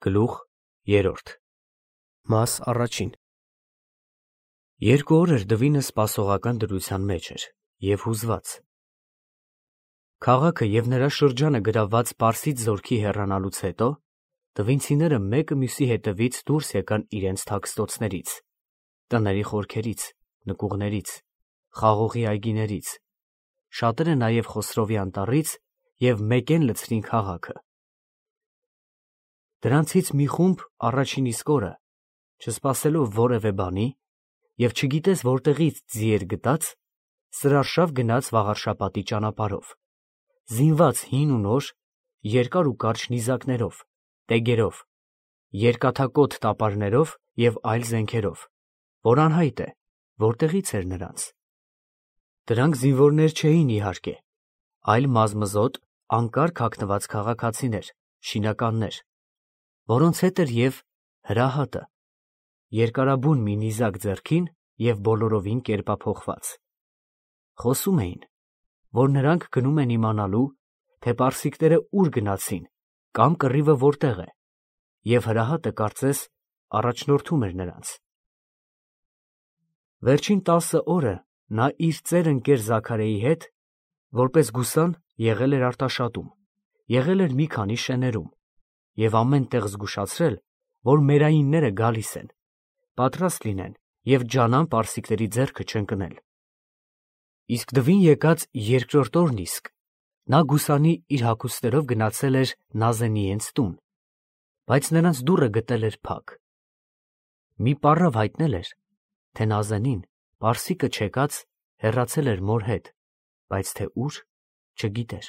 Գլուխ 3 Մաս առաջին Երկու օր էր Դվինը սպասողական դրության մեջ էր և հուզված։ Քաղաքը և նրա շրջանը գրավված Պարսից զորքի հեռանալուց հետո դվինցիները մեկը մյուսի հետևից դուրս եկան իրենց թաքստոցներից, տների խորքերից, նկուղներից, խաղողի այգիներից, շատերը նաև Խոսրովի անտառից և մեկեն լցրին քաղաքը։ Դրանցից մի խումբ առաջին իսկ օրը, չսպասելով որևէ բանի և չգիտես որտեղից ձի էր գտած, սրարշավ գնաց Վաղարշապատի ճանապարհով, զինված հին ու նոր, երկար ու կարճ նիզակներով, տեգերով, երկաթակոթ տապարներով և այլ զենքերով, որ անհայտ է, որտեղից էր նրանց։ Դրանք զինվորներ չէին իհարկե, այլ մազմզոտ, անկարգ հագնված քաղաքացիներ, շինականներ, որոնց հետ էր և հրահատը, երկարաբուն մի նիզակ ձեռքին և բոլորովին կերպափոխված։ Խոսում էին, որ նրանք գնում են իմանալու, թե պարսիկները ուր գնացին կամ կռիվը որտեղ է, և հրահատը կարծես առաջնորդում էր նրանց։ Վերջին 10 օրը նա իր ծեր ընկեր Զաքարեի հետ, որպես գուսան եղել էր Արտաշատում, եղել էր մի քանի շեներում և ամեն տեղ զգուշացրել, որ մերայինները գալիս են, պատրաստ լինեն և ջանան պարսիկների ձեռքը չընկնել։ Իսկ Դվին եկած երկրորդ օրն իսկ նա գուսանի իր հագուստներով գնացել էր Նազենիենց տուն, բայց նրանց դուռը գտել էր փակ։ Մի պառավ հայտնել էր, թե Նազենին, պարսիկը չեկած, հեռացել էր մոր հետ, բայց թե ուր, չգիտեր։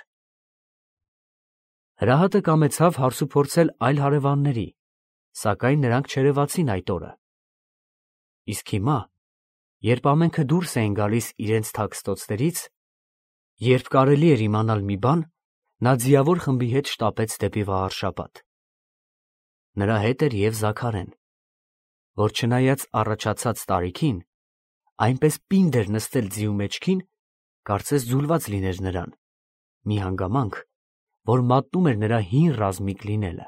Հրահատը կամեցավ հարցուփորձել այլ հարևանների, սակայն նրանք չերևացին այդ օրը։ Իսկ հիմա, երբ ամենքը դուրս էին գալիս իրենց թաքստոցներից, երբ կարելի էր իմանալ մի բան, նա ձիավոր խմբի հետ շտապեց դեպի Վաղարշապատ։ Նրա հետ էր և Զաքարեն, որ չնայած առաջացած տարիքին, այնպես պինդ էր նստել ձիու մեջքին, կարծես ձուլված լիներ նրան, մի հանգամանք, որ մատնում էր նրա հին ռազմիկ լինելը։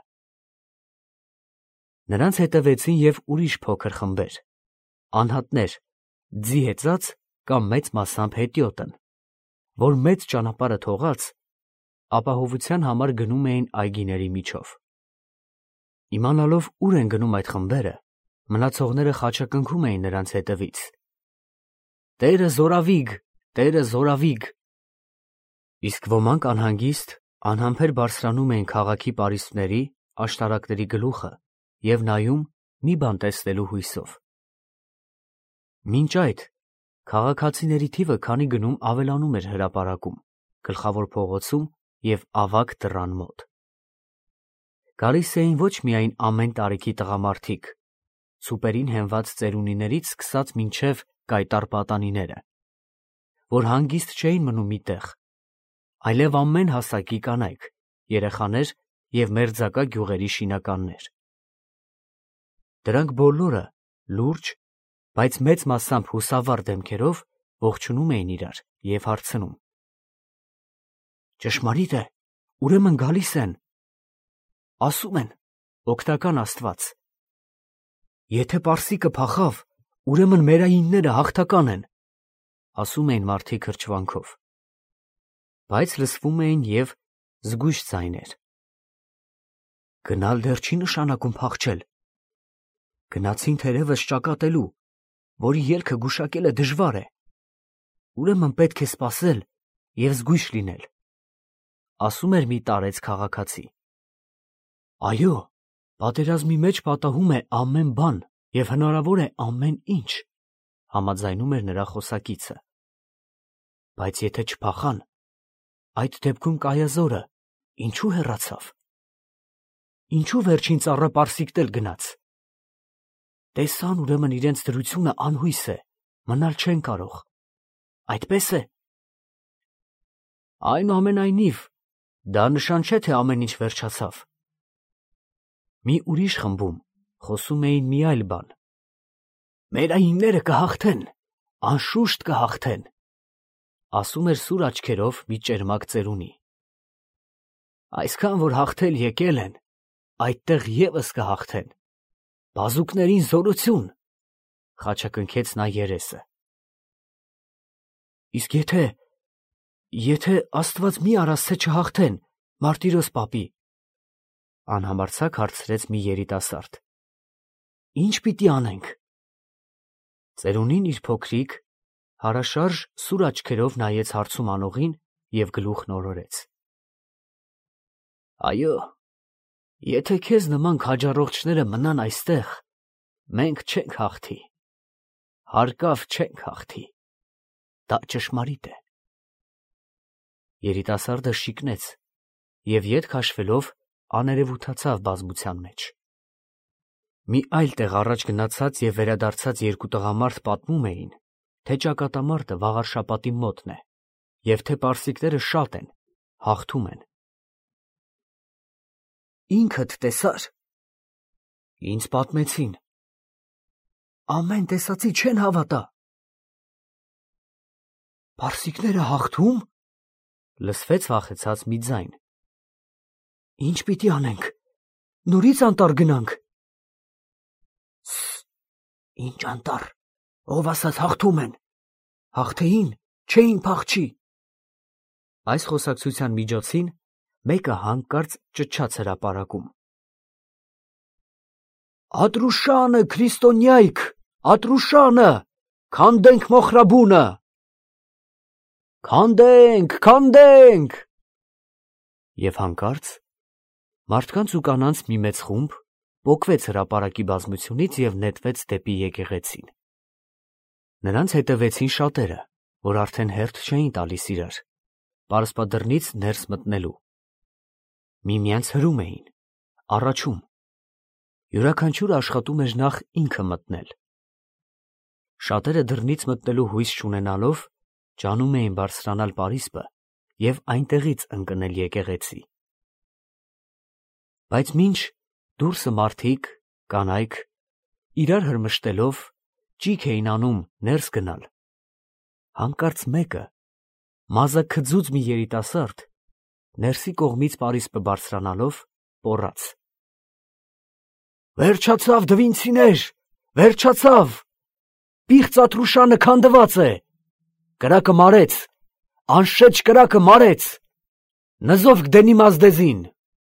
Նրանց հետևեցին և ուրիշ փոքր խմբեր, անհատներ, ձի հեծած կամ մեծ մասամբ հետիոտն, որ մեծ ճանապարհը թողած, ապահովության համար գնում էին այգիների միջով։ Իմանալով ուր են գնում այդ խմբերը, մնացողները խաչակնքում էին նրանց հետևից. «Տերը զորավիգ, Տերը զորավիգ»։ Իսկ ոմանք անհանգիստ, անհամբեր բարձրանում էին քաղաքի պարիսպների, աշտարակների գլուխը և նայում մի բան տեսնելու հույսով։ Մինչ այդ քաղաքացիների թիվը քանի գնում ավելանում էր հրապարակում, գլխավոր փողոցում և ավագ դռան մոտ։ Գալիս էին ոչ միայն ամեն տարիքի տղամարդիկ, ցուպերին հենված ծերունիներից սկսած մինչև կայտառ պատանիները, որ հանգիստ չէին մնում մի տեղ, այլև ամեն հասակի կանայք, երեխաներ և մերձակա գյուղերի շինականներ։ Դրանք բոլորը լուրջ, բայց մեծ մասամբ հուսավառ դեմքերով ողջունում էին իրար և հարցնում. «Ճշմարիտ է, ուրեմն գալիս են»։ «Ասում են, օգնական Աստված»։ «Եթե պարսիկը փախավ, ուրեմն մերայինները հաղթական են», ասում էին մարդիկ հրճվանքով։ Բայց լսվում էին և զգույշ ձայներ. «Գնալ դեռ չի նշանակում փախչել։ Գնացին թերևս ճակատելու, որի ելքը գուշակելը դժվար է։ Ուրեմն պետք է սպասել և զգույշ լինել», ասում էր մի տարեց քաղաքացի։ «Այո, պատերազմի մեջ պատահում է ամեն բան և հնարավոր է ամեն ինչ», համաձայնում էր նրա խոսակիցը։ «Բայց եթե չփախան, այդ դեպքում Կայազորը ինչու հեռացավ։ Ինչու վերջին ծառը պարսիկն էլ գնաց։ Տեսան, ուրեմն իրենց դրությունը անհույս է, մնալ չեն կարող, այդպես է։ Այնուամենայնիվ, դա նշան չէ, թե ամեն ինչ վերջացավ»։ Մի ուրիշ խմբում խոսում էին մի այլ բան. «Մերայինները կհաղթեն, անշուշտ կհաղթեն», ասում էր սուր աչքերով մի ճերմակ ծերունի։ «Այսքան որ հաղթել եկել են, այդտեղ եւս կհաղթեն։ Բազուկներին զորություն, խաչակնքեց նա երեսը։ Իսկ եթե Աստված մի արասցե չհաղթեն, Մարտիրոս պապի, անհամարձակ հարցրեց մի երիտասարդ։ Ինչ պիտի անենք։ Ծերունին իր փոքրիկ, հարաշարժ սուր աչքերով նայեց հարցում անողին և գլուխն օրորեց։ Այո, եթե քեզ նման քաջառողջները մնան այստեղ, մենք չենք հաղթի, հարկավ չենք հաղթի, դա ճշմարիտ է։ Երիտասարդը շիկնեց և ետ քաշվելով աներևութացավ բազմության մեջ։ Մի այլ տեղ առաջ գնացած և վերադարձած երկու տղամարդ պատմում էին, թե ճակատամարտը Վաղարշապատի մոտն է, և թե պարսիկները շատ են, հաղթում են։ Ինքդ տեսա՞ր։ Ինձ պատմեցին։ Ամեն տեսածի չեն հավատա։ Պարսիկները հաղթում։ Լսվեց վախեցած մի ձայն։ Ինչ պիտի անենք։ Նորից անտառ գնանք։ Ինչ անտառ, ով ասաց հաղթում են։ Հաղթեին, չէին փախչի։ Այս խոսակցության միջոցին մեկը հանկարծ ճչաց հրապարակում. Ատրուշանը, քրիստոնյայք, Ատրուշանը, քանդենք մոխրաբունը։ Քանդենք։ Եվ հանկարծ մարդկանց ու կանանց մի մեծ խումբ պոկվեց հրապարակի բազմությունից և նետվեց դեպի եկեղեցին։ Նրանց հետևեցին շատերը, որ արդեն հերթ չէին տալիս իրար, պարսպադռնից ներս մտնելու։ Միմյանց հրում էին, առաջում։ Յուրաքանչյուրը աշխատում էր նախ ինքը մտնել։ Շատերը դռնից մտնելու հույս չունենալով, ջանում էին բարձրանալ պարիսպը և այնտեղից ընկնել եկեղեցի։ Բայց մինչ դուրսը մարդիկ, կանայք, իրար հրմշտելով, ճիգ էին անում ներս գնալ, հանկարծ մեկը, մազաքձուծ մի երիտասարդ, ներսի կողմից պարիսպը բարձրանալով, պոռաց. Վերջացավ, դվինցիներ, վերջացավ, պիղծ Ատրուշանը քանդված է, կրակը մարեց, անշեջ կրակը մարեց, նզովք դենի մազդեզին։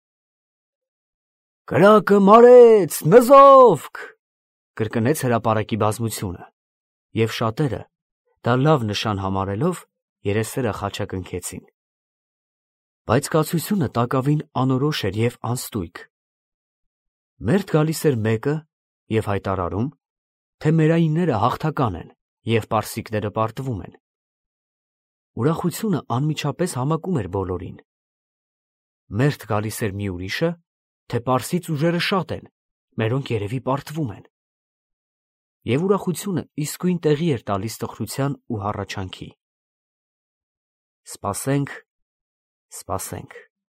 Կրակը մարեց, նզովք, կրկնեց հրապարակի բազմությունը, և շատերը, դա լավ նշան համարելով, երեսերը խաչակնքեցին։ Բայց կացությունը տակավին անորոշ էր և անստույգ։ Մերթ գալիս էր մեկը և հայտարարում, թե մերայինները հաղթական են և պարսիկները պարտվում են։ Ուրախությունը անմիջապես համակում էր բոլորին։ Մերթ գալիս էր մի ուրիշը, թե պարսից ուժերը շատ են, մերոնք երևի պարտվում են։ Եվ ուրախությունը իսկույն տեղի էր տալիս տխրության ու հառաչանքի։ Սպասենք։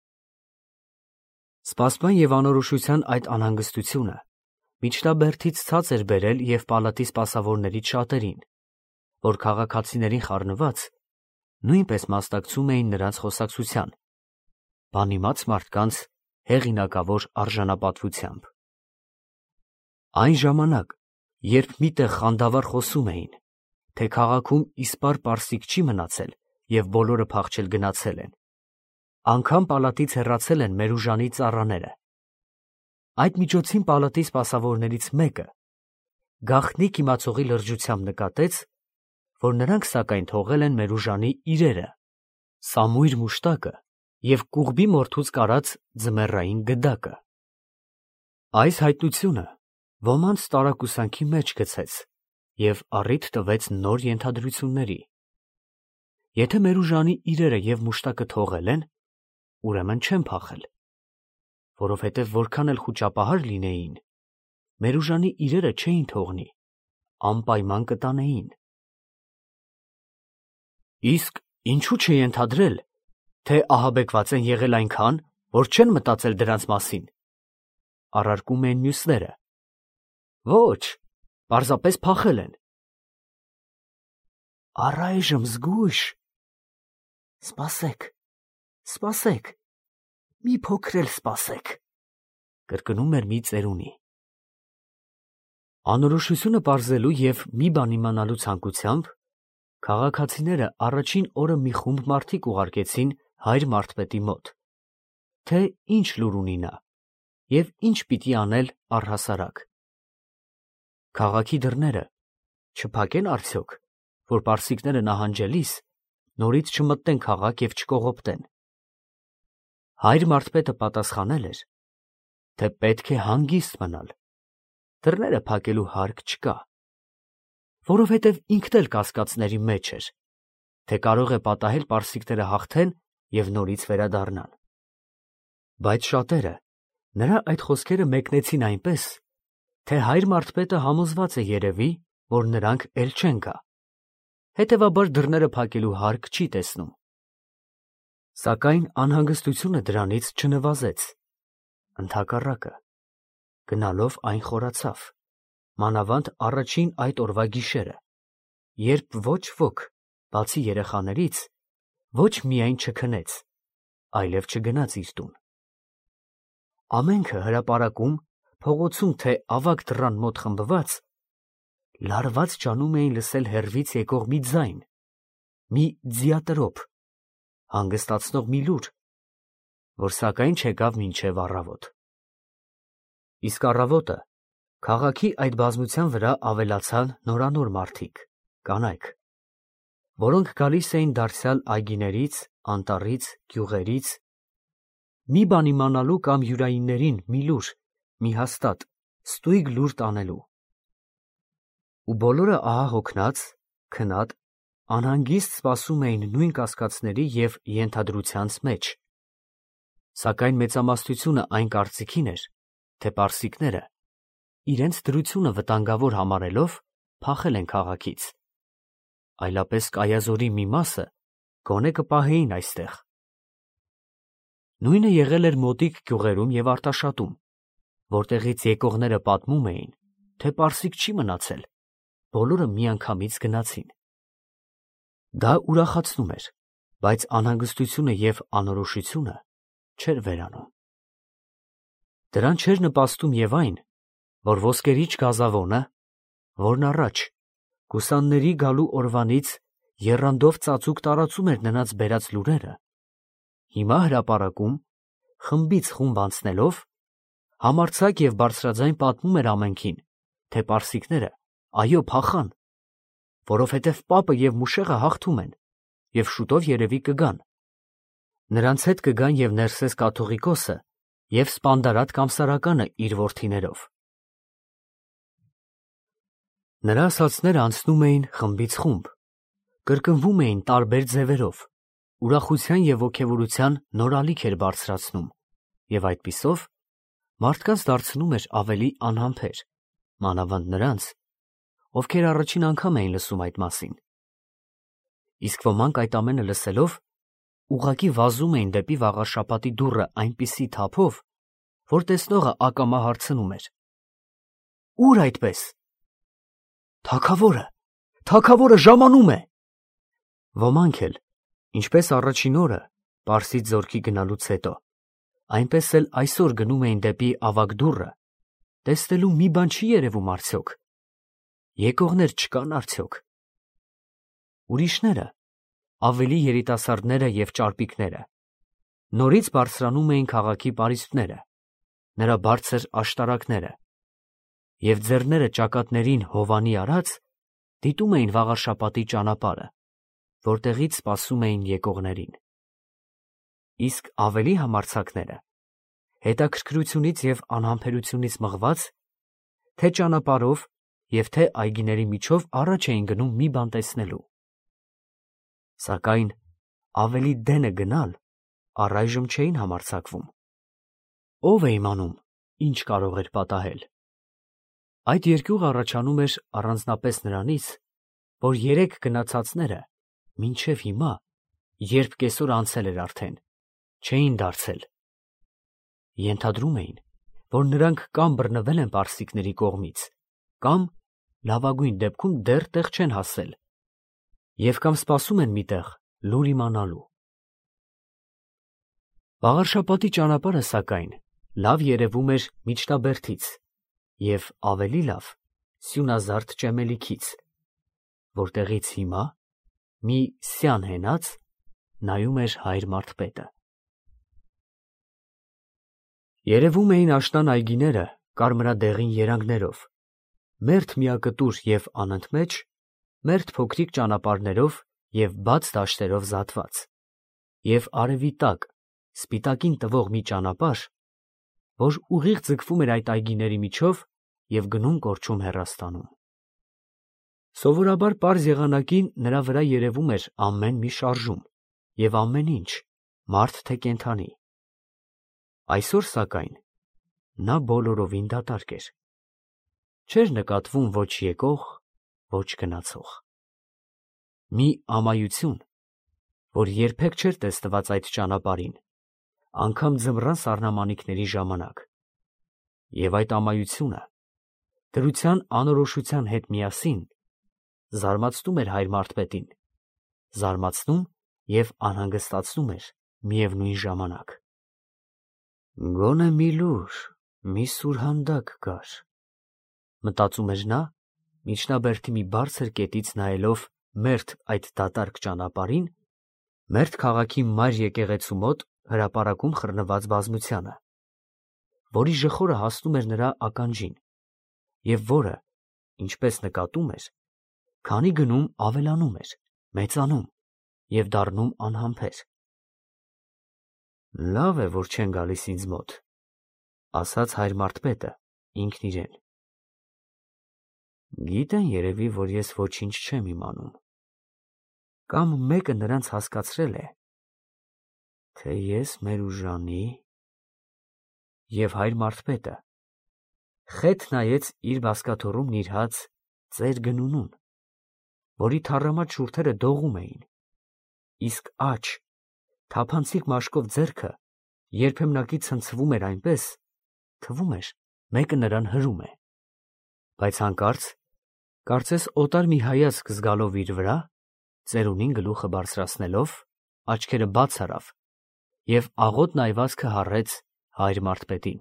Սպասման և անորոշության այդ անհանգստությունը միջնաբերդից ցած էր բերել և պալատի սպասավորներից շատերին, որ քաղաքացիներին խառնված, նույնպես մասնակցում էին նրանց խոսակցության, բանիմաց մարդկանց հեղինակավոր արժանապատվությամբ։ Այն ժամանակ, երբ միտեղ խանդավառ խոսում էին, թե քաղաքում իսպառ պարսիկ չի մնացել և բոլորը փախչել գնացել են, անգամ պալատից հեռացել են Մերուժանի ծառաները։ Այդ միջոցին պալատի սպասավորներից մեկը գաղտնիք իմացողի լրջությամբ նկատեց, որ նրանք սակայն թողել են Մերուժանի իրերը, սամույր մուշտակը և կուղբի մորթուց կարած ձմեռային գդակը։ Այս հայտնությունը ոմանց տարակուսանքի մեջ գցեց և առիթ տվեց նոր ենթադրությունների։ Եթե Մերուժանի իրերը և մուշտակը թողել են, ուրեմն չեն փախել, որովհետև որքան էլ խուճապահար լինեին, Մերուժանի իրերը չէին թողնի, անպայման կտանեին։ Իսկ ինչու չենթադրել, թե ահաբեկված են եղել այնքան, որ չեն մտածել դրանց մասին, առարկում էին մյուսները։ Ոչ, պարզապես փախել են։ Առայժմ զգույշ։ Սպասեք, մի փոքր էլ սպասեք։ կրկնում էր մի ծերունի։ Անորոշությունը պարզելու և մի բան իմանալու ցանկությամբ քաղաքացիները առաջին օրը մի խումբ մարդիկ ուղարկեցին հայր մարդպետի մոտ, թե ինչ լուր ունի նա և ինչ պիտի անել առհասարակ։ Քաղաքի դռները չփակե՞ն արդյոք, որ պարսիկները նահանջելիս նորից չմտնեն քաղաք և չկողոպտեն։ Հայր մարդպետը պատասխանել էր, թե պետք է հանգիստ մնալ, դռները փակելու հարկ չկա, որովհետև ինքն էլ կասկածների մեջ էր, թե կարող է պատահել պարսիկները հաղթեն և նորից վերադառնան։ Բայց շատերը նրա այդ խոսքերը մեկնեցին այնպես, թե հայր մարդպետը համոզված է երևի, որ նրանք էլ չեն գա, հետևաբար դռները փակելու հարկ չի տեսնում։ Սակայն անհանգստությունը դրանից չնվազեց, ընդհակառակը, գնալով այն խորացավ, մանավանդ առաջին այդ օրվա գիշերը, երբ ոչ ոք, բացի երեխաներից, ոչ միայն չքնեց, այլև չգնաց իր տուն։ Ամենքը հրապարակում, փողոցում թե ավագ դռան մոտ խմբված, լարված ջանում էին լսել հեռվից եկող մի ձայն, մի ձիատրոփ, հանգստացնող մի լուր, որ սակայն չեկավ մինչև առավոտ։ Իսկ առավոտը քաղաքի այդ բազմության վրա ավելացան նորանոր մարդիկ, կանայք, որոնք գալիս էին դարձյալ այգիներից, անտառից, գյուղերից, մի բան իմանալու կամ յուրայիններին մի լուր, մի հաստատ, ստույգ լուր տանելու։ Ու բոլորը ահա հոգնած, քնած, անհանգիստ սպասում էին նույն կասկածների և ենթադրությանց մեջ, սակայն մեծամասնությունը այն կարծիքին էր, թե պարսիկները, իրենց դրությունը վտանգավոր համարելով, փախել են քաղաքից, այլապես կայազորի մի մասը գոնե կպահեին այստեղ։ Նույնը եղել էր մոտիկ գյուղերում և Արտաշատում, որտեղից եկողները պատմում էին, թե պարսիկ չի մնացել, բոլորը միանգամից գնացին։ Դա ուրախացնում էր, բայց անհանգստությունը և անորոշությունը չէր վերանում։ Դրան չէր նպաստում և այն, որ ոսկերիչ գազավոնը, որն առաջ, գուսանների գալու օրվանից եռանդով ծածուկ տարածում էր նրանց բերած լուրերը, հիմա հրապարակում, խմբից խումբ անցնելով, համարձակ և բարձրաձայն պատմում էր ամենքին, թե պարսիկները, այո, փախան, որովհետև պապը և մուշեղը հաղթում են և շուտով երևի կգան։ Նրանց հետ կգան և Ներսես կաթողիկոսը և Սպանդարատ Կամսարականը իր որդիներով։ Նրա ասածները անցնում էին խմբից խումբ, կրկնվում էին տարբեր ձևերով, ուրախության և ոգևորության նոր ալիք էր բարձրացնում և այդպիսով մարդկանց դարձնում էր ավելի անհամբեր, մանավանդ նրանց, ովքեր առաջին անգամ էին լսում այդ մասին։ Իսկ ոմանք այդ ամենը լսելով ուղղակի վազում էին դեպի վաղարշաբաթի դուռը այնպիսի թափով, որ տեսնողը ակամա հարցնում էր. «Ո՞ւր այդպես»։ «Թագավորը, թագավորը ժամանում է»։ Ոմանք էլ, ինչպես առաջին օրը, Պարսից զորքի գնալուց հետո, այնպես էլ այսօր գնում էին դեպի ավագ դուռը, տեսնելու մի բան չի երևում արդյոք, եկողներ չկան արդյոք։ Ուրիշները, ավելի երիտասարդները և ճարպիկները, նորից բարձրանում էին քաղաքի պարիսպները, նրա բարձր աշտարակները, և ձեռները ճակատներին հովանի արած, դիտում էին վաղարշաբաթի ճանապարհը, որտեղից սպասում էին եկողներին։ Իսկ ավելի համարձակները, հետաքրքրությունից և անհամբերությունից մղված, թե ճանապարհով և թե այգիների միջով առաջ էին գնում մի բան տեսնելու։ Սակայն ավելի դենը գնալ առայժմ չէին համարձակվում։ Ո՞վ է իմանում, ինչ կարող էր պատահել։ Այդ երկյուղը առաջանում էր առանձնապես նրանից, որ երեկ գնացածները մինչև հիմա, երբ կեսօր անցել էր արդեն, չէին դարձել։ Ենթադրում էին, որ նրանք կամ բռնվել են պարսիկների կողմից, կամ, լավագույն դեպքում, դեռ տեղ չեն հասել, և կամ սպասում են մի տեղ լուր իմանալու։ Վաղարշաբաթի ճանապարհը, սակայն, լավ երևում էր միջնաբերդից և ավելի լավ սյունազարդ ճեմելիքից, որտեղից հիմա մի սյան հենած նայում էր հայր մարդպետը։ Երևում էին աշնան այգիները կարմրադեղին երանգներով, մերթ միակտուր և անընդմեջ, մերթ փոքրիկ ճանապարհներով և բաց դաշտերով զատված, և արևի տակ սպիտակին տվող մի ճանապարհ, որ ուղիղ ձգվում էր այդ այգիների միջով և գնում֊կորչում հեռաստանում։ Սովորաբար պարզ եղանակին նրա վրա երևում էր ամեն մի շարժում և ամեն ինչ, մարդ թե կենդանի։ Այսօր, սակայն, նա բոլորովին դատարկ էր. չէր նկատվում ոչ եկող, ոչ գնացող։ Մի ամայություն, որ երբեք չէր տեսնված այդ ճանապարհին, անգամ ձմռան սառնամանիքների ժամանակ, և այդ ամայությունը դրության անորոշության հետ միասին զարմացնում էր հայր մարդպետին, զարմացնում և անհանգստացնում էր միևնույն ժամանակ։ «Գոնե մի լուր, մի սուրհանդակ կար», մտածում էր նա, միջնաբերդի մի բարձր կետից նայելով մերթ այդ դատարկ ճանապարհին, մերթ քաղաքի մայր եկեղեցու մոտ հրապարակում խռնված բազմությանը, որի ժխորը հասնում էր նրա ականջին, և որը, ինչպես նկատում էր, քանի գնում ավելանում էր, մեծանում և դառնում անհամբեր։ «Լավ է, որ չեն գալիս ինձ մոտ», ասաց հայր մարդպետը ինքն իրեն։ «Գիտեն երևի, որ ես ոչինչ չեմ իմանում, կամ մեկը նրանց հասկացրել է, թե ես Մերուժանի…» Եվ հայր մարդպետը խեթ նայեց իր բազկաթոռում նիրհած ծեր գնունուն, որի թառամած շուրթերը դողում էին, իսկ աջ, թափանցիկ մաշկով ձեռքը երբեմնակի ցնցվում էր այնպես, թվում էր մեկը նրան հրում է, բայց հանկարծ, կարծես օտար մի հայացք զգալով իր վրա, ծերունին գլուխը բարձրացնելով, աչքերը բաց արավ և աղոտ նայվածքը հառեց հայր մարդպետին։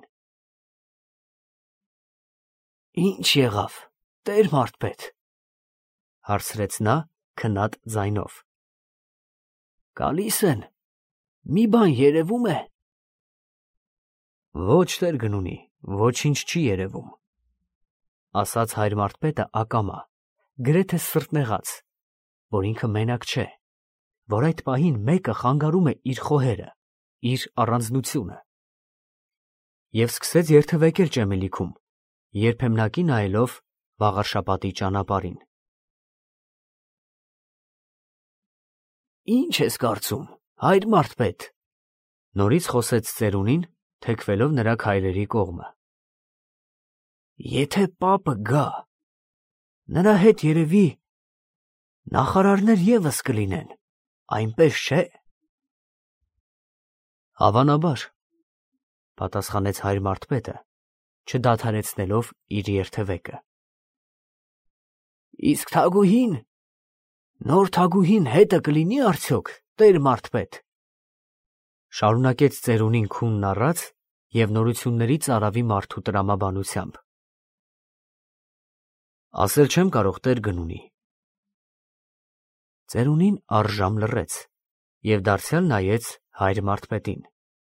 «Ի՞նչ եղավ, տեր մարդպետ», հարցրեց նա քնած ձայնով։ «Գալի՞ս են, մի բան երևում է»։ «Ոչ, տեր գնունի, ոչինչ չի երևում», ասաց հայր մարդպետը ակամա, գրեթե սրտնեղաց, որ ինքը մենակ չէ, որ այդ պահին մեկը խանգարում է իր խոհերը, իր առանձնությունը, և սկսեց երթևեկել ճեմելիքում, երբեմնակի նայելով վաղարշապատի ճանապարհին։ «Ի՞նչ ես կարծում, հայր մարդպետ», նորից խոսեց ծերունին, թեքվելով նրա քայլերի կողմը։ «Եթե պապը գա, նրա հետ երևի նախարարներ ևս կլինեն, այնպես չէ՞։ «Հավանաբար», պատասխանեց հայր մարդպետը, չդադարեցնելով իր երթևեկը։ «Իսկ թագուհին, նոր թագուհին հետը կլինի արդյոք, տեր մարդպետ», շարունակեց ծերունին քունն առած և նորությունների ծարավի մարդու տրամաբանությամբ։ «Ասել չեմ կարող, տեր գնունի»։ Ծերունին առժամ լռեց և դարձյալ նայեց հայր մարդպետին։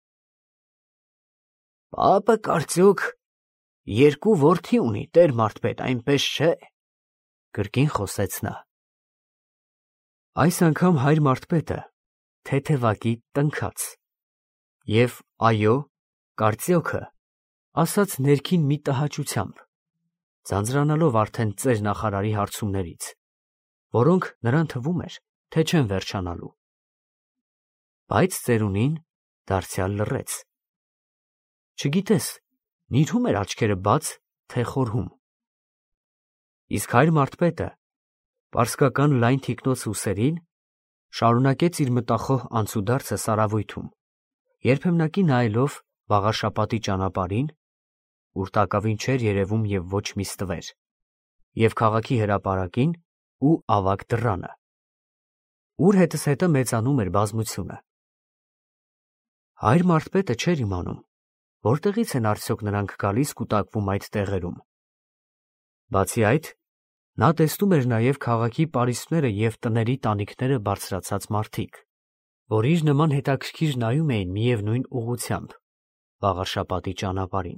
«Պապը կարծյոք երկու որդի ունի, տեր մարդպետ, այնպես չէ՞, կրկին խոսեց նա։ Այս անգամ հայր մարդպետը թեթևակի տնքաց և այո, կարծյոքը ասաց ներքին մի տհաճությամբ, ձանձրանալով արդեն ծեր նախարարի հարցումներից, որոնք նրան թվում էր, թե չեն վերջանալու։ Բայց ծերունին դարձյալ լռեց։ Չգիտես, նիրհում էր աչքերը բաց, թե խորհում։ Իսկ հայր մարդպետը, պարսկական լայն թիկնոց ուսերին, շարունակեց իր մտախոհ անցուդարձը սարավույթում, երբեմնակի նայելով վաղարշապատի ճանապարհին, ուր տակավին չէր երևում և ոչ մի ստվեր, և քաղաքի հրապարակին ու ավագ դռանը, ուր հետզհետե մեծանում էր բազմությունը։ Հայր մարդպետը չէր իմանում, Որտեղից են արդյոք նրանք գալիս կուտակվում այդ տեղերում։ Բացի այդ, նա տեսնում էր նաև քաղաքի պարիսպները և տների տանիքները բարձրացած մարդիկ, որ իր նման հետաքրքիր նայում էին միևնույն ուղղությամբ, վաղարշապատի ճանապարհին։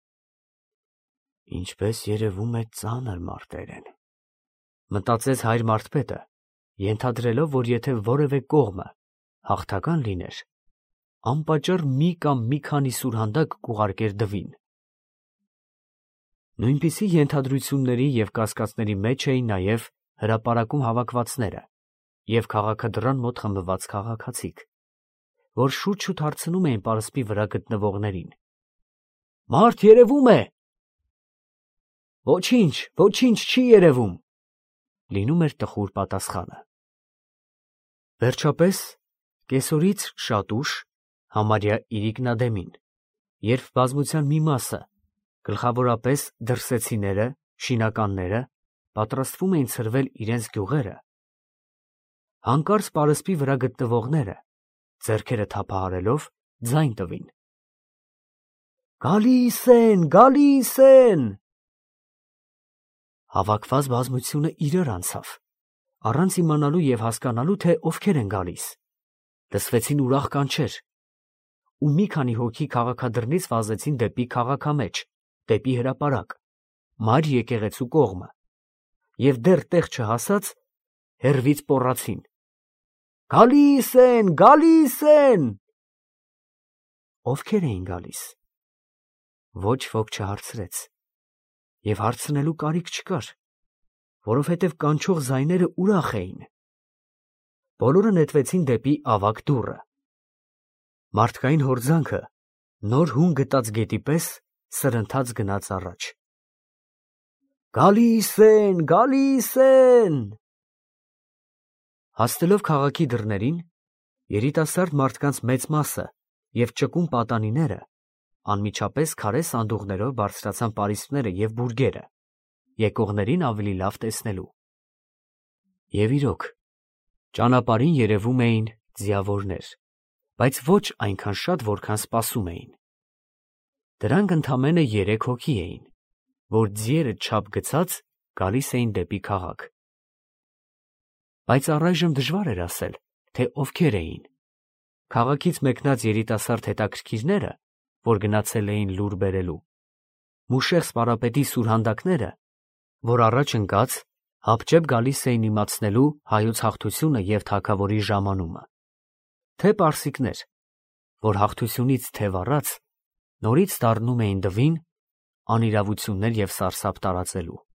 Ինչպես երևում է ծանր մարդեր են, մտածեց հայր Մարդպետը, ենթադրելով, որ եթե որևէ կողմը հաղթական լիներ, անպատճառ մի կամ մի քանի սուրհանդակ կուղարկեր դվին։ Նույնպիսի ենթադրությունների և կասկածների մեջ էին նաև հրապարակում հավաքվածները և քաղաքը դռան մոտ խմբված քաղաքացիք, որ շուտ-շուտ հարցնում էին պարսպի վրա գտնվողներին. «Մարդ երևում է»։ «Ոչինչ, ոչինչ չի երևում», լինում էր տխուր պատասխանը։ Վերջապես, կեսօրից շատ ուշ, համարյա իրիկնադեմին, երբ բազմության մի մասը, գլխավորապես դրսեցիները, շինականները, պատրաստվում էին ցրվել իրենց գյուղերը, հանկարծ պարսպի վրա գտնվողները, ձեռքերը թափահարելով, ձայն տվին. «Գալիս են, գալիս են»։ Հավաքված բազմությունը իրար անցավ, առանց իմանալու և հասկանալու, թե ովքեր են գալիս։ Լսվեցին ուրախ կանչեր, ու մի քանի հոգի քաղաքադրնից վազեցին դեպի քաղաքամեջ, դեպի հրապարակ, մայր եկեղեցու կողմը, և դեռ տեղ չհասած, հեռվից պոռացին. «Գալիս են, գալիս են»։ Ովքեր էին գալիս։ Ոչ ոք չհարցրեց, և հարցնելու կարիք չկար, որովհետև կանչող ձայները ուրախ էին։ Բոլորը նետվեցին դեպի ավագ դուռը։ Մարդկային հորձանքը նոր հուն գտած գետի պես սրընթաց գնաց առաջ։ «Գալիս են, գալիս են»։ Հասնելով քաղաքի դռներին, երիտասարդ մարդկանց մեծ մասը և ճկուն պատանիները անմիջապես քարե սանդուղներով բարձրացան պարիսպները և բուրգերը, եկողներին ավելի լավ տեսնելու։ Եվ իրոք, ճանապարհին երևում էին ձիավորներ, բայց ոչ այնքան շատ, որքան սպասում էին։ Դրանք ընդամենը 3 հոգի էին, որ ձիերը չափ գցած գալիս էին դեպի քաղաք։ Բայց առայժմ դժվար էր ասել, թե ովքեր էին։ Քաղաքից մեկնած երիտասարդ հետաքրքիրները, որ գնացել էին լուր բերելու, Մուշեղ սպարապետի սուրհանդակները, որ առաջ ընկած հապճեպ գալիս էին իմացնելու հայոց հաղթությունը և թագավորի ժամանումը, թե պարսիկներ, որ հաղթությունից թև առած նորից դառնում էին դվին անիրավություններ և սարսափ տարածելու։